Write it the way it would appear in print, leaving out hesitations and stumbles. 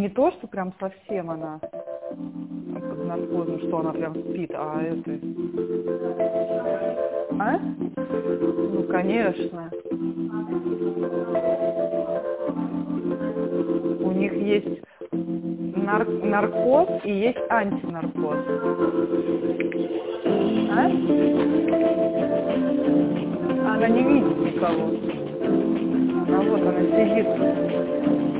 не то, что прям совсем она под наркозом, что она прям спит, а это... А? Ну, конечно. У них есть наркоз и есть антинаркоз. А? Она не видит никого. А вот она сидит.